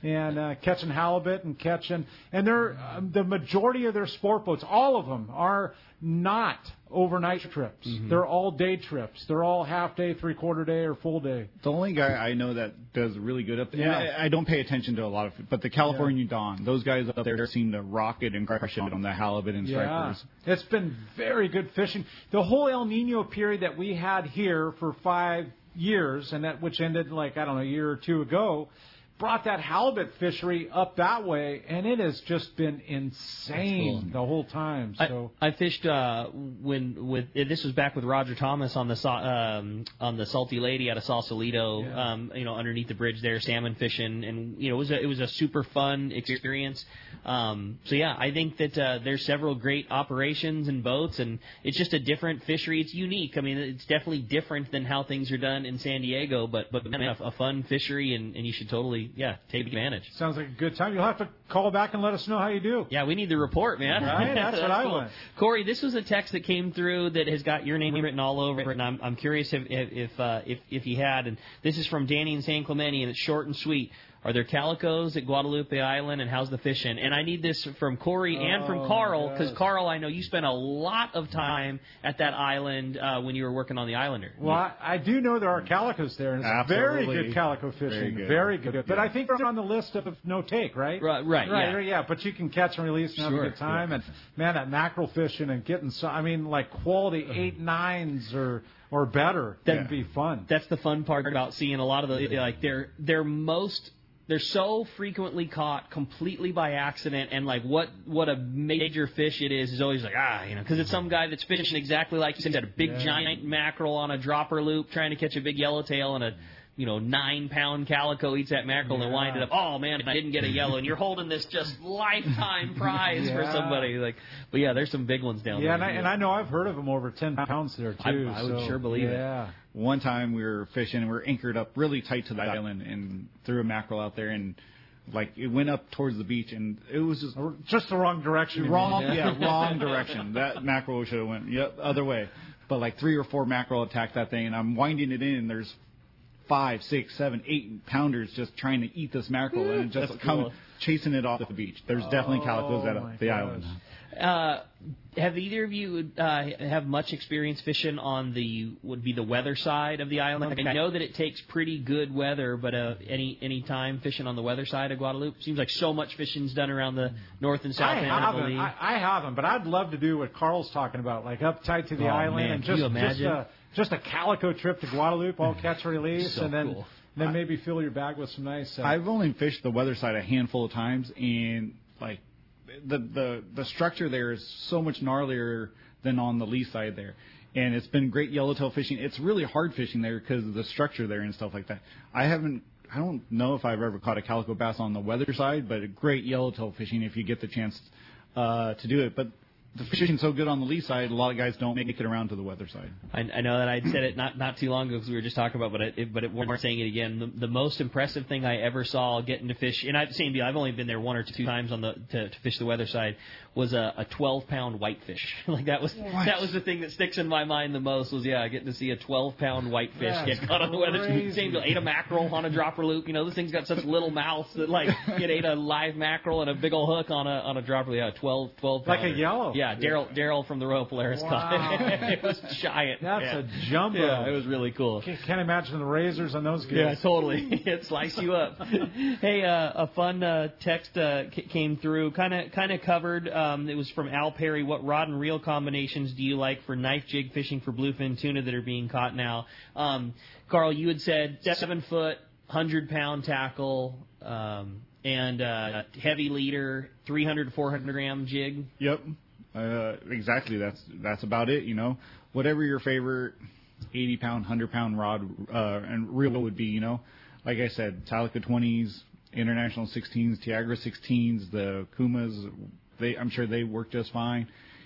and uh, catching halibut and catching, and they're um, the majority of their sport boats, all of them are not overnight trips. Mm-hmm. They're all day trips. They're all half day, three quarter day, or full day. The only guy I know that does really good up there, Yeah. I, I don't pay attention to a lot of it, but the California yeah. Dawn, those guys up there seem to rock it and crush it on the halibut and stripers. Yeah. It's been very good fishing. The whole El Nino period that we had here for five years, and that which ended like, I don't know, a year or two ago, brought that halibut fishery up that way, and it has just been insane cool. the whole time. So I, I fished uh, when with this was back with Roger Thomas on the um, on the Salty Lady out of Sausalito, yeah. um, you know, underneath the bridge there, salmon fishing, and you know, it was a, it was a super fun experience. Um, so yeah, I think that uh, there's several great operations and boats, and it's just a different fishery. It's unique. I mean, it's definitely different than how things are done in San Diego, but but man, a, a fun fishery, and, and you should totally. Yeah, take advantage. Sounds like a good time. You'll have to call back and let us know how you do. Yeah, we need the report, man. Right? That's, That's what I cool. want. Corey, this was a text that came through that has got your name written all over it, and I'm, I'm curious if if uh, if if you had. And this is from Danny in San Clemente, and it's short and sweet. Are there calicos at Guadalupe Island, and how's the fishing? And I need this from Corey and from Oh, Carl, yes. because, Carl, I know you spent a lot of time at that island uh, when you were working on the Islander. Well, I, I do know there are calicos there, and it's Absolutely. very good calico fishing. Very good. Very good. But Yeah. I think they're on the list of no take, right? Right, right, right yeah. yeah. But you can catch and release and have Sure, a good time. yeah. And, man, that mackerel fishing and getting, so, I mean, like quality eight nines or or better, that would be fun. That's the fun part about seeing a lot of the, like, they're, they're most... They're so frequently caught completely by accident, and like what what a major fish it is is always like, ah, you know, because it's some guy that's fishing exactly like you said, a big Yeah. giant mackerel on a dropper loop trying to catch a big yellowtail, and a you know nine pound calico eats that mackerel Yeah. and winded up, oh man, I didn't get a yellow, and you're holding this just lifetime prize for Yeah. somebody. Like, but yeah, there's some big ones down Yeah, there. and I, and I know I've heard of them over ten pounds there too. I, I would so, sure believe it. yeah. One time we were fishing and we were anchored up really tight to the island and threw a mackerel out there, and like it went up towards the beach, and it was just just the wrong direction. Wrong, Yeah. yeah, wrong direction. That mackerel should have went yep other way. But like three or four mackerel attacked that thing, and I'm winding it in, and there's five, six, seven, eight pounders just trying to eat this mackerel, and it just That's come cool. chasing it off the beach. There's definitely calicos Oh, at my the gosh. island. Uh, have either of you uh, have much experience fishing on the would be the weather side of the island? I know that it takes pretty good weather, but uh, any any time fishing on the weather side of Guadalupe seems like so much fishing's done around the north and south I end of the haven't. league. I, I haven't, but I'd love to do what Carl's talking about, like up tight to the Oh, island man, and can just you just imagine? a just a calico trip to Guadalupe, all catch and release, So and then cool. then maybe fill your bag with some nice. Uh, I've only fished the weather side a handful of times, and like the the the structure there is so much gnarlier than on the lee side there, and it's been great yellowtail fishing. It's really hard fishing there because of the structure there and stuff like that. I haven't. I don't know if I've ever caught a calico bass on the weather side, but great yellowtail fishing if you get the chance uh, to do it. But the fishing's so good on the lee side, a lot of guys don't make it around to the weather side. I, I know that I'd said it not, not too long ago because we were just talking about, but it, it, but it, we're saying it again. The, the most impressive thing I ever saw getting to fish, and I've seen, I've only been there one or two times on the to, to fish the weather side, was a, a twelve pound whitefish. Like that was What? that was the thing that sticks in my mind the most. Was yeah, getting to see a twelve pound whitefish That's get caught on the weather side. crazy. Same deal, ate a mackerel on a dropper loop. You know, this thing's got such little mouths that like it ate a live mackerel and a big old hook on a on a dropper. Yeah, twelve twelve. Like a yellow. Yeah, Daryl Daryl from the Royal Polaris caught it. It was giant. That's yeah. a jumbo. Yeah, it was really cool. Can't, can't imagine the razors on those guys. Yeah, totally. It slice you up. Hey, uh, a fun uh, text uh, c- came through. Kind of, kind of covered. Um, it was from Al Perry. What rod and reel combinations do you like for knife jig fishing for bluefin tuna that are being caught now? Um, Carl, you had said seven foot, hundred pound tackle, um, and uh, heavy leader, three hundred to four hundred gram jig. Yep. Uh, exactly. That's that's about it. You know, whatever your favorite eighty pound, hundred pound rod uh, and reel would be. You know, like I said, Talica twenties, International sixteens, Tiagra sixteens, the Kumas. They, I'm sure they work just fine.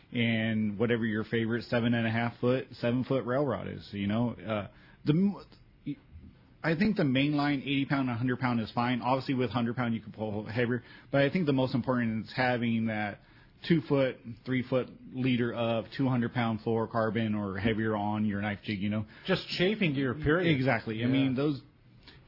And whatever your favorite seven and a half foot, seven foot rail rod is. You know, uh, the. I think the mainline eighty pound and one hundred pound is fine. Obviously, with one hundred pound, you can pull heavier. But I think the most important is having that two foot, three foot leader of two hundred pound fluorocarbon or heavier on your knife jig, you know. Just chafing gear, period. Exactly. Yeah. I mean, those,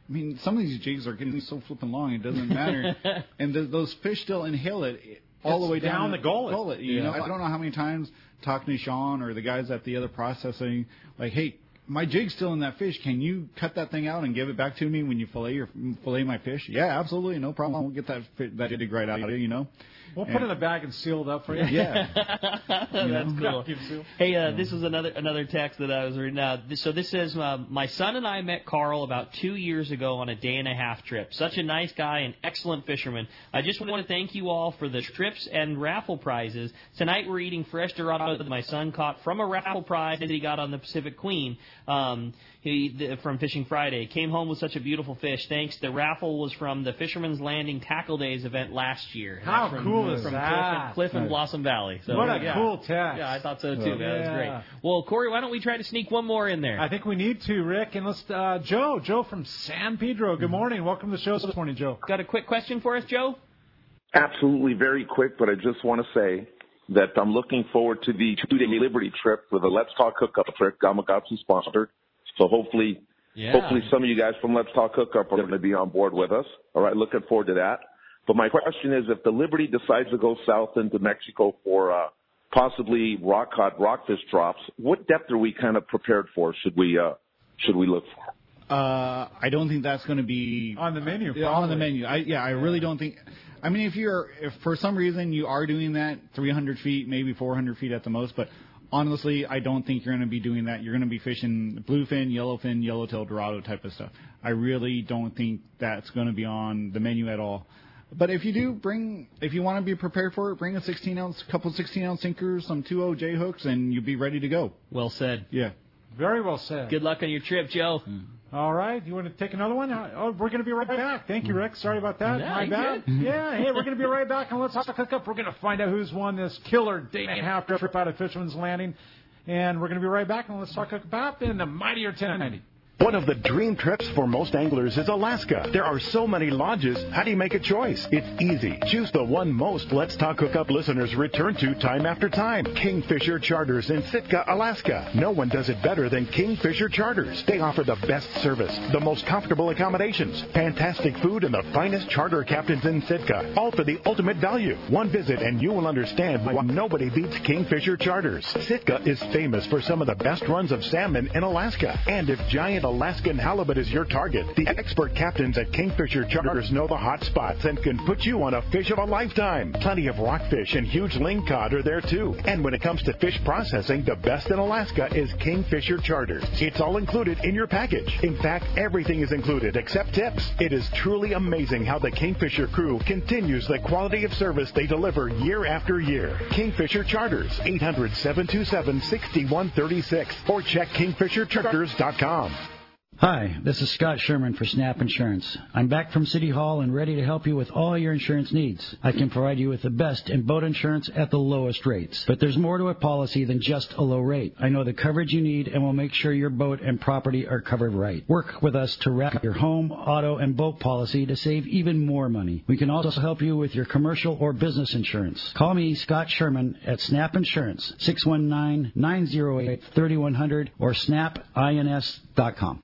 I mean, some of these jigs are getting so flipping long, it doesn't matter. And the, those fish still inhale it all it's the way down, down the gullet. gullet you yeah. know, I don't know how many times talking to Sean or the guys at the other processing, like, hey, my jig's still in that fish. Can you cut that thing out and give it back to me when you fillet your fillet my fish? Yeah, absolutely, no problem. We'll get that that jig right out of you, you know. We'll and, put it in a bag and seal it up for you. Yeah, that's cool. Hey, uh, this is another another text that I was reading out. So this says, uh, my son and I met Carl about two years ago on a day and a half trip. Such a nice guy and excellent fisherman. I just want to thank you all for the trips and raffle prizes. Tonight we're eating fresh Dorado that my son caught from a raffle prize that he got on the Pacific Queen. Um, he the, from Fishing Friday. Came home with such a beautiful fish. Thanks. The raffle was from the Fisherman's Landing Tackle Days event last year. How from, cool is from that? Cliff and, Cliff and Blossom Valley. So, what a yeah. cool text. Yeah, I thought so too. Yeah. That was great. Well, Corey, why don't we try to sneak one more in there? I think we need to, Rick. And let's, uh, Joe, Joe from San Pedro. Good morning. Welcome to the show this morning, Joe. Got a quick question for us, Joe? Absolutely, very quick, but I just want to say that I'm looking forward to the two-day Liberty trip for the Let's Talk Hookup trip. Gamakatsu sponsored. So hopefully, yeah. hopefully some of you guys from Let's Talk Hookup are going to be on board with us. All right, looking forward to that. But my question is, if the Liberty decides to go south into Mexico for uh, possibly rock caught rockfish drops, what depth are we kind of prepared for? Should we uh, should we look for? Uh, I don't think that's going to be on the menu. Yeah, on the menu. I, yeah, I really don't think. I mean, if you're, if for some reason you are doing that, three hundred feet, maybe four hundred feet at the most, but honestly, I don't think you're going to be doing that. You're going to be fishing bluefin, yellowfin, yellowtail Dorado type of stuff. I really don't think that's going to be on the menu at all. But if you do bring, if you want to be prepared for it, bring a sixteen ounce, couple sixteen ounce sinkers, some two oh J hooks, and you'll be ready to go. Well said. Yeah. Very well said. Good luck on your trip, Joe. Mm. All right. You want to take another one? Oh, we're going to be right back. Thank you, Rick. Sorry about that. Yeah, My bad. Yeah, hey, we're going to be right back, and let's hook up. We're going to find out who's won this killer day and a half trip out of Fisherman's Landing. And we're going to be right back, and let's talk about in the Mightier ten ninety. One of the dream trips for most anglers is Alaska. There are so many lodges. How do you make a choice? It's easy. Choose the one most Let's Talk Hookup listeners return to time after time. Kingfisher Charters in Sitka, Alaska. No one does it better than Kingfisher Charters. They offer the best service, the most comfortable accommodations, fantastic food, and the finest charter captains in Sitka. All for the ultimate value. One visit and you will understand why nobody beats Kingfisher Charters. Sitka is famous for some of the best runs of salmon in Alaska. And if giant Alaskan halibut is your target, the expert captains at Kingfisher Charters know the hot spots and can put you on a fish of a lifetime. Plenty of rockfish and huge lingcod are there too. And when it comes to fish processing, the best in Alaska is Kingfisher Charters. It's all included in your package. In fact, everything is included except tips. It is truly amazing how the Kingfisher crew continues the quality of service they deliver year after year. Kingfisher Charters, eight hundred, seven two seven, six one three six, or check kingfisher charters dot com. Hi, this is Scott Sherman for Snap Insurance. I'm back from City Hall and ready to help you with all your insurance needs. I can provide you with the best in boat insurance at the lowest rates. But there's more to a policy than just a low rate. I know the coverage you need and will make sure your boat and property are covered right. Work with us to wrap your home, auto, and boat policy to save even more money. We can also help you with your commercial or business insurance. Call me, Scott Sherman, at Snap Insurance, six one nine, nine oh eight, three one zero zero or snap ins dot com.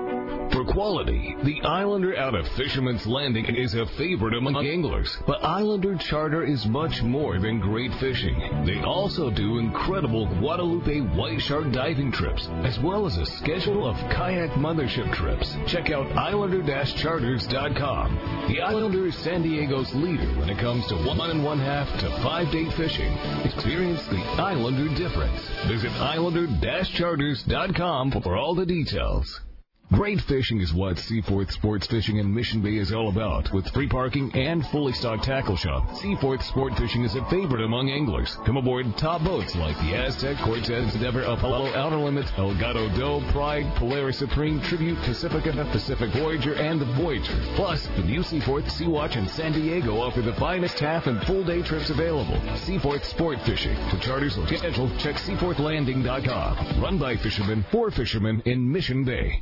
For quality, the Islander out of Fisherman's Landing is a favorite among anglers. But Islander Charter is much more than great fishing. They also do incredible Guadalupe white shark diving trips, as well as a schedule of kayak mothership trips. Check out islander charters dot com. The Islander is San Diego's leader when it comes to one and one half to five day fishing. Experience the Islander difference. Visit islander charters dot com for all the details. Great fishing is what Seaforth Sports Fishing in Mission Bay is all about. With free parking and fully stocked tackle shop, Seaforth Sport Fishing is a favorite among anglers. Come aboard top boats like the Aztec, Cortez, Endeavor, Apollo, Outer Limits, Elgato Doe, Pride, Polaris Supreme, Tribute, Pacifica, Pacific Voyager, and the Voyager. Plus, the new Seaforth, Sea-Watch, and San Diego offer the finest half and full day trips available. Seaforth Sport Fishing. For charters or schedule, check seaforth landing dot com. Run by fishermen, for fishermen in Mission Bay.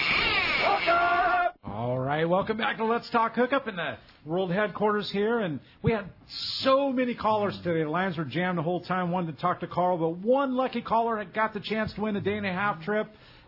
All right, welcome back to Let's Talk Hookup in the world headquarters here. And we had so many callers today. The lines were jammed the whole time. Wanted to talk to Carl, but one lucky caller got the chance to win a day and a half trip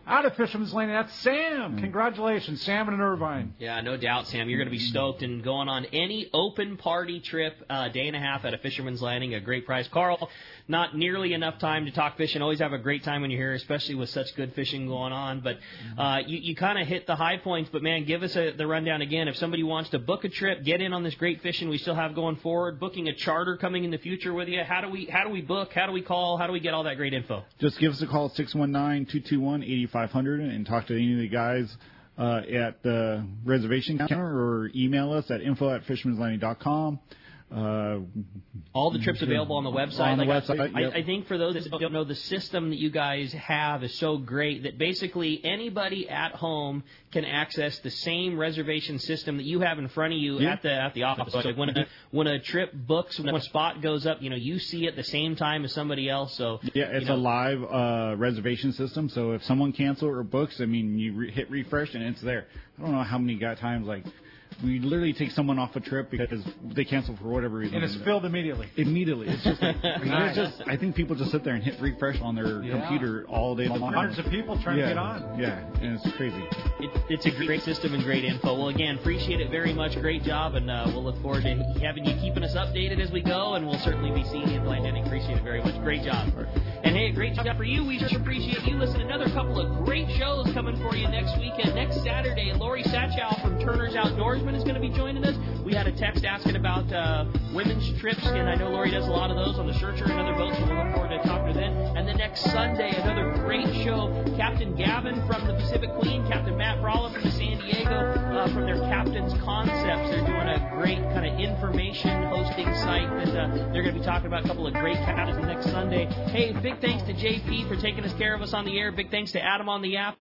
out of Fisherman's Landing. That's Sam. Congratulations, Sam and Irvine. Yeah, no doubt, Sam. You're going to be stoked and going on any open party trip, uh, day and a half at a Fisherman's Landing, a great price. Carl, not nearly enough time to talk fishing. Always have a great time when you're here, especially with such good fishing going on. But uh, you, you kind of hit the high points. But, man, give us a, the rundown again. If somebody wants to book a trip, get in on this great fishing we still have going forward, booking a charter coming in the future with you, how do we how do we book? How do we call? How do we get all that great info? Just give us a call at six one nine, two two one, eight five zero zero and talk to any of the guys uh, at the reservation counter or email us at info at fisherman's landing dot com. Uh, All the trips available on the website. On the like website, I, yep. I, I think for those that don't know, the system that you guys have is so great that basically anybody at home can access the same reservation system that you have in front of you Yeah. at the at the office. So like when a, when a trip books, when a spot goes up, you know, you see it the same time as somebody else. So Yeah, it's you know, a live uh, reservation system. So if someone cancels or books, I mean, you re- hit refresh and it's there. I don't know how many got times like. We literally take someone off a trip because they cancel for whatever reason. And it's filled immediately. Immediately. It's just, like, Nice. it's just, I think people just sit there and hit refresh on their Yeah. computer all day long. Hundreds of people trying yeah. to get on. Yeah, and it's crazy. It, it's a great system and great info. Well, again, appreciate it very much. Great job, and uh, we'll look forward to having you keeping us updated as we go, and we'll certainly be seeing you at Landing. Appreciate it very much. Great job. And, hey, great job for you. We just appreciate you. Listen, another couple of great shows coming for you next weekend. Next Saturday, Lori Satchow from Turner's Outdoorsman is going to be joining us. We had a text asking about uh, women's trips, and I know Lori does a lot of those on the Searcher and other boats, so we'll look forward to talking to them. And then next Sunday, another great show. Captain Gavin from the Pacific Queen, Captain Matt Brawler from the San Diego, uh, from their Captain's Concepts. They're doing a great kind of information hosting site that uh, they're going to be talking about a couple of great captains next Sunday. Hey, big thanks to J P for taking us care of us on the air. Big thanks to Adam on the app.